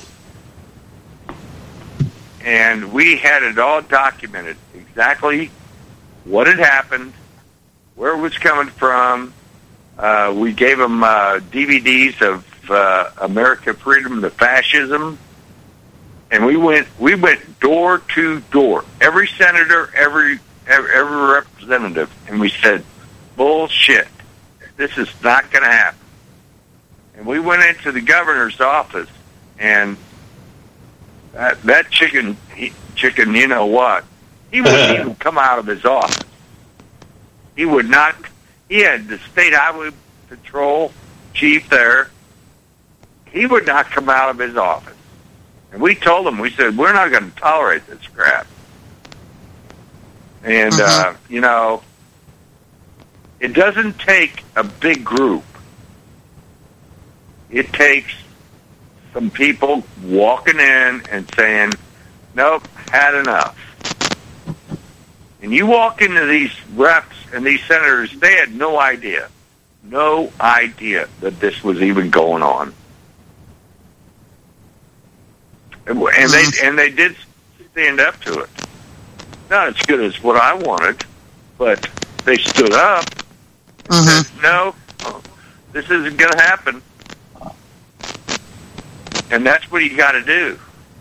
and we had it all documented, exactly what had happened, where it was coming from. Uh, we gave them uh, D V Ds of uh, America Freedom to Fascism, and we went we went door to door, every senator, every every, every representative, and we said, bullshit, this is not going to happen. And we went into the governor's office, and that, that chicken, he, chicken, you know what? He wouldn't even come out of his office. He would not. He had the state highway patrol chief there. He would not come out of his office. And we told him, we said, we're not going to tolerate this crap. And, uh, you know, it doesn't take a big group. It takes some people walking in and saying, nope, had enough. And you walk into these reps and these senators, they had no idea, no idea that this was even going on. And and they and they did stand up to it. Not as good as what I wanted, but they stood up. Mm-hmm. Said, no, this isn't going to happen. And that's what you got to do.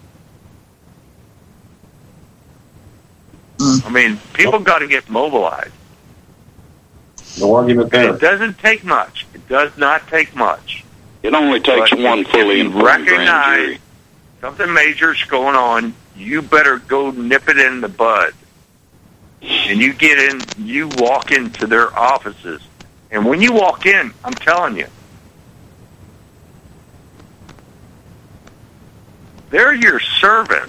I mean, people got to get mobilized. No argument there. It doesn't take much. It does not take much. It only takes But one if fully you informed grand recognize jury. something major's going on, you better go nip it in the bud. And you get in, you walk into their offices. And when you walk in, I'm telling you, they're your servants.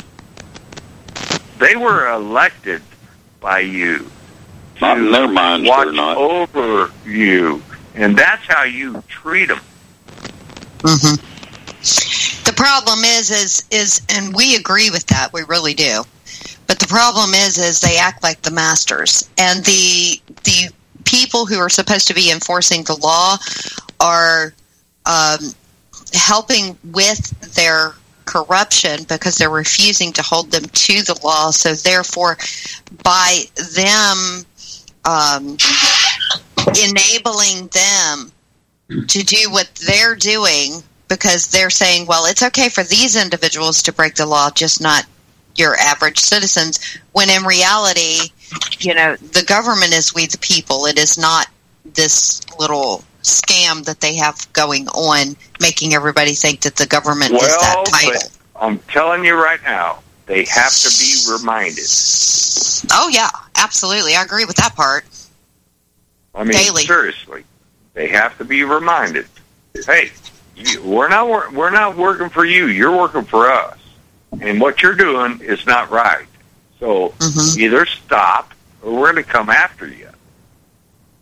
They were elected by you. Not in their minds, watch they're not. over you. And that's how you treat them. Mm-hmm. The problem is, is, is, and we agree with that. We really do. But the problem is, is they act like the masters, and the the people who are supposed to be enforcing the law are um, helping with their corruption because they're refusing to hold them to the law. So therefore, by them um, enabling them to do what they're doing, because they're saying, well, it's okay for these individuals to break the law, just not your average citizens, when in reality, you know, the government is we the people. It is not this little scam that they have going on, making everybody think that the government well, is that title. But I'm telling you right now, they have to be reminded. Oh, yeah, absolutely. I agree with that part. I mean, Daily. seriously, they have to be reminded. Hey, you, we're not wor- we're not working for you. You're working for us, and what you're doing is not right. So mm-hmm. either stop, or we're going to come after you.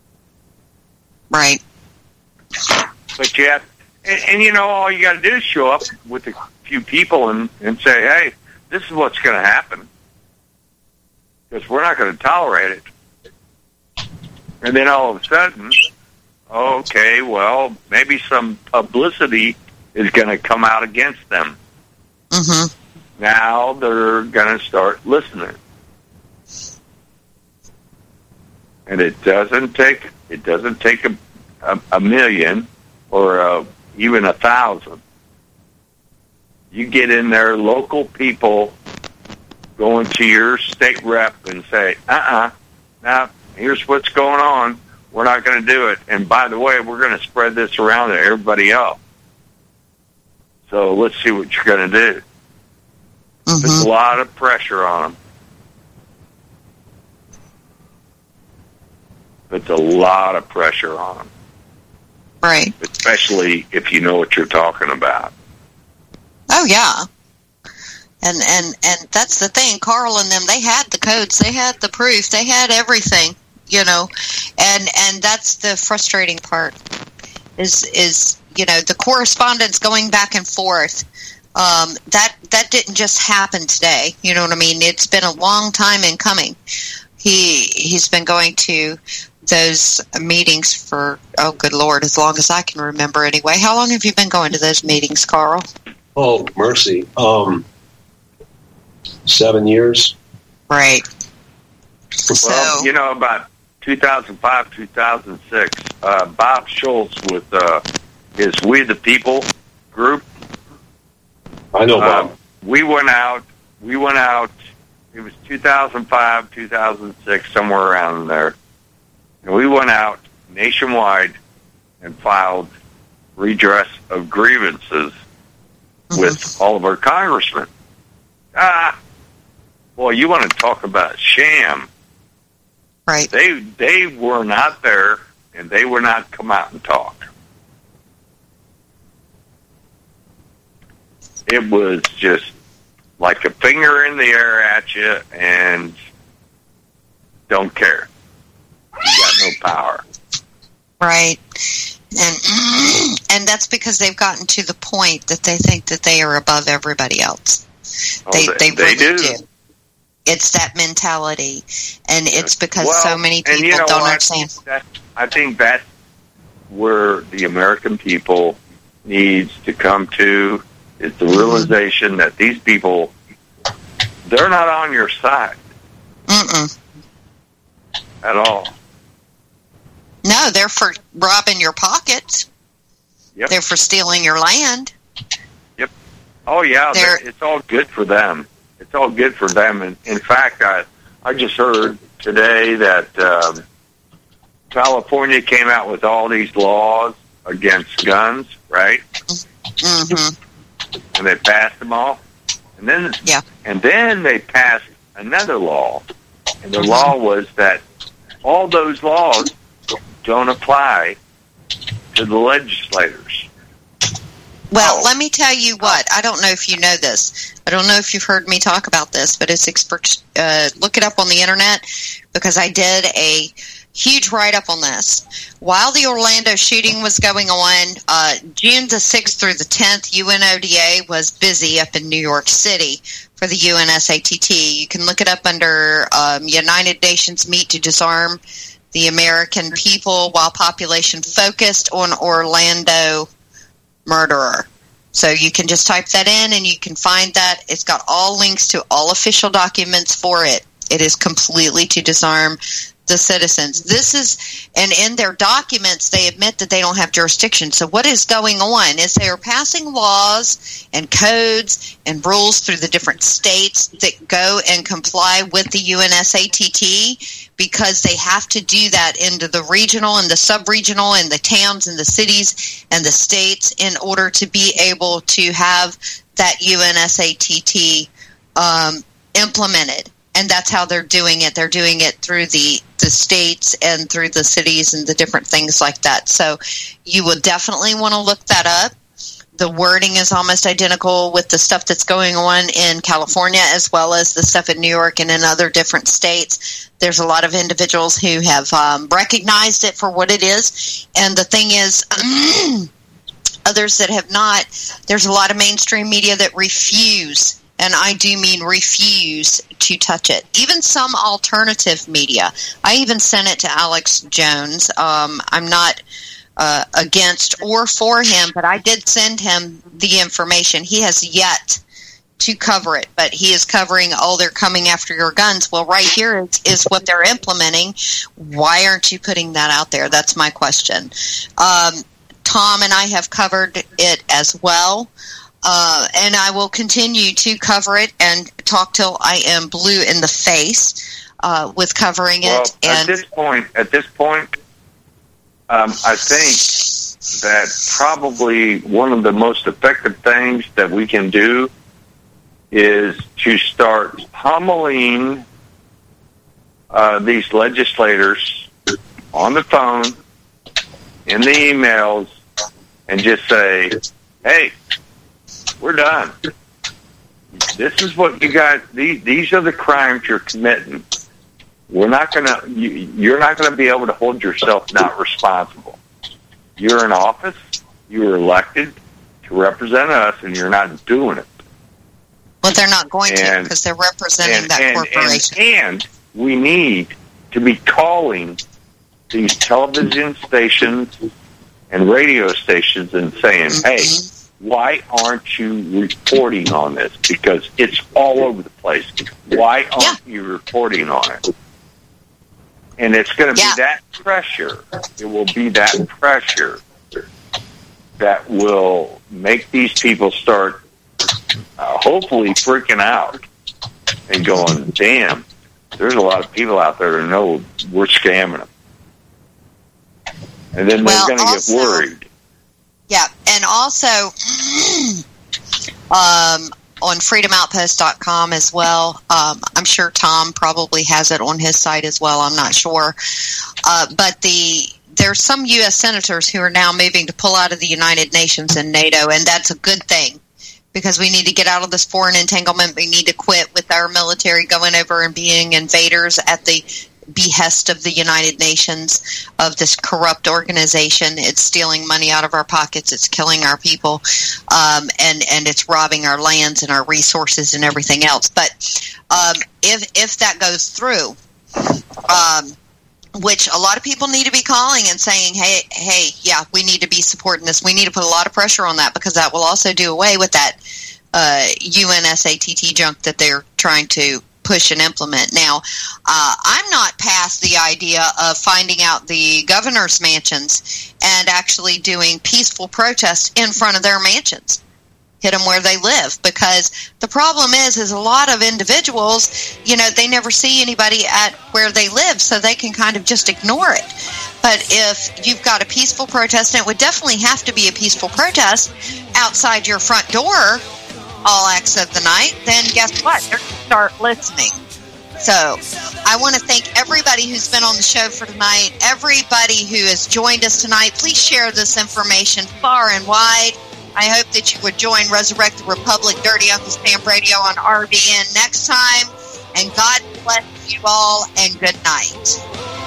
Right. But you have, and, and you know, all you got to do is show up with a few people and, and say, hey, this is what's going to happen. Because we're not going to tolerate it. And then all of a sudden, okay, well, maybe some publicity is going to come out against them. Mm-hmm. Now they're going to start listening. And it doesn't take it doesn't take a, a, a million or a, even a thousand. You get in there, local people going to your state rep and say, uh-uh, now here's what's going on. We're not going to do it. And by the way, we're going to spread this around to everybody else. So let's see what you're going to do. Mm-hmm. There's a lot of pressure on them. It's a lot of pressure on them. Right. Especially if you know what you're talking about. Oh, yeah. And, and, and that's the thing. Carl and them, they had the codes. They had the proof. They had everything, you know. And, and that's the frustrating part is, is, you know, the correspondence going back and forth. Um, that, that didn't just happen today. You know what I mean? It's been a long time in coming. He, he's been going to those meetings for, oh, good Lord, as long as I can remember anyway. How long have you been going to those meetings, Carl? Oh, mercy. Um, seven years. Right. Well, So, you know, about two thousand five, two thousand six, uh, Bob Schultz with uh, his We the People group. I know Bob. Uh, we went out, we went out, it was two thousand five, two thousand six, somewhere around there. And we went out nationwide and filed redress of grievances mm-hmm. with all of our congressmen. Ah, boy, you want to talk about sham. Right. They, they were not there, and they would not come out and talk. It was just like a finger in the air at you and don't care. You got no power. Right. And and that's because they've gotten to the point that they think that they are above everybody else. Oh, they, they, they they really do. do. It's that mentality. And it's because well, so many people you know don't what? understand. That, I think that's where the American people needs to come to, is the realization that these people, they're not on your side. Mm-mm. At all. No, they're for robbing your pockets. Yep. They're for stealing your land. Yep. Oh, yeah, They're, it's all good for them. It's all good for them. And in fact, I, I just heard today that um, California came out with all these laws against guns, right? Mm-hmm. And they passed them all. And then, yeah. and then they passed another law. And the law was that all those laws don't apply to the legislators. Well, oh. let me tell you what. I don't know if you know this. I don't know if you've heard me talk about this, but it's expert. Uh, look it up on the internet because I did a huge write-up on this. While the Orlando shooting was going on, uh, June the sixth through the tenth, U N O D A was busy up in New York City for the U N S A T T. You can look it up under um, United Nations Meet to Disarm the American People while population focused on Orlando murderer. So you can just type that in and you can find that. It's got all links to all official documents for it. It is completely to disarm the citizens. This is, and in their documents, they admit that they don't have jurisdiction. So what is going on is they are passing laws and codes and rules through the different states that go and comply with the U N S A T T because they have to do that into the regional and the sub-regional and the towns and the cities and the states in order to be able to have that U N S A T T um, implemented. And that's how they're doing it. They're doing it through the, the states and through the cities and the different things like that. So you will definitely want to look that up. the wording is almost identical with the stuff that's going on in California as well as the stuff in New York and in other different states. There's a lot of individuals who have um, recognized it for what it is. And the thing is, others that have not, there's a lot of mainstream media that refuse, and I do mean refuse, to touch it. Even some alternative media. I even sent it to Alex Jones. Um, I'm not uh, against or for him, but I did send him the information. He has yet to cover it, but he is covering, oh, they're coming after your guns. Well, right here is, is what they're implementing. Why aren't you putting that out there? That's my question. Um, Tom and I have covered it as well. Uh, and I will continue to cover it and talk till I am blue in the face uh, with covering well, it. And at this point, at this point, um, I think that probably one of the most effective things that we can do is to start pummeling uh, these legislators on the phone, in the emails, and just say, "Hey, we're done. This is what you got. These, these are the crimes you're committing. We're not gonna. You, you're not gonna be able to hold yourself not responsible. You're in office. You were elected to represent us, and you're not doing it." Well, they're not going and, to because they're representing and, that and, corporation. And, and we need to be calling these television stations and radio stations and saying, mm-hmm. "Hey, why aren't you reporting on this? Because it's all over the place. Why aren't yeah. you reporting on it?" And it's going to yeah. be that pressure. It will be that pressure that will make these people start uh, hopefully freaking out and going, "Damn, there's a lot of people out there that know we're scamming them." And then well, they're going to get worried. Yeah, and also um, on freedom outpost dot com as well. Um, I'm sure Tom probably has it on his site as well. I'm not sure. Uh, but the there's some U S senators who are now moving to pull out of the United Nations and NATO, and that's a good thing because we need to get out of this foreign entanglement. We need to quit with our military going over and being invaders at the behest of the United Nations, of this corrupt organization. It's stealing money out of our pockets. It's killing our people, um, and and it's robbing our lands and our resources and everything else. But um, if if that goes through, um, which a lot of people need to be calling and saying, hey, hey, yeah, we need to be supporting this. We need to put a lot of pressure on that because that will also do away with that uh, U N S A T T junk that they're trying to push and implement. Now, uh, I'm not past the idea of finding out the governor's mansions and actually doing peaceful protests in front of their mansions. Hit them where they live, because the problem is, is a lot of individuals, you know, they never see anybody at where they live, so they can kind of just ignore it. But if you've got a peaceful protest, and it would definitely have to be a peaceful protest outside your front door all acts of the night, then guess what? They're going to start listening. So I want to thank everybody who's been on the show for tonight, everybody who has joined us tonight. Please share this information far and wide. I hope that you would join Resurrect the Republic, Dirty Uncle Stamp Radio on R B N next time. And God bless you all, and good night.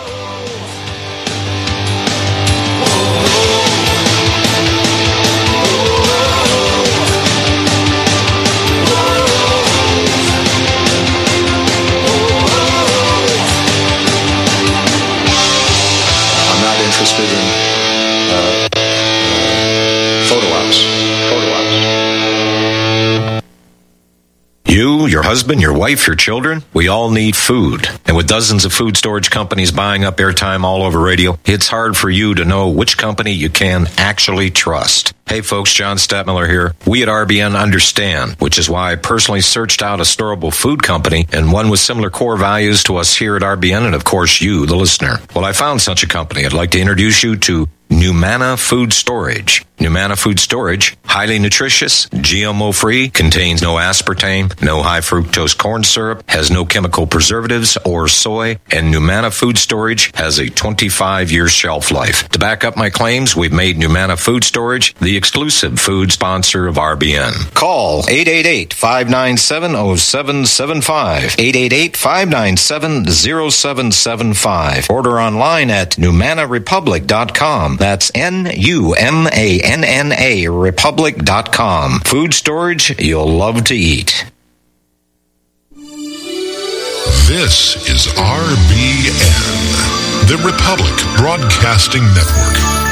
I'm not interested in uh, uh, photo ops. Photo ops. You, your husband, your wife, your children, we all need food. And with dozens of food storage companies buying up airtime all over radio, it's hard for you to know which company you can actually trust. Hey folks, John Stadtmiller here. We at R B N understand, which is why I personally searched out a storable food company and one with similar core values to us here at R B N and of course you, the listener. Well, I found such a company. I'd like to introduce you to Numana Food Storage. Numana Food Storage Highly nutritious, G M O-free, contains no aspartame, no high fructose corn syrup, has no chemical preservatives or soy, and Numana Food Storage has a twenty-five year shelf life. To back up my claims, we've made Numana Food Storage the exclusive food sponsor of R B N. Call eight eight eight, five nine seven, zero seven seven five, eight eight eight, five nine seven, zero seven seven five. Order online at numana republic dot com. That's N U M A N N A Republic dot com. Food storage you'll love to eat. This is R B N, the Republic Broadcasting Network.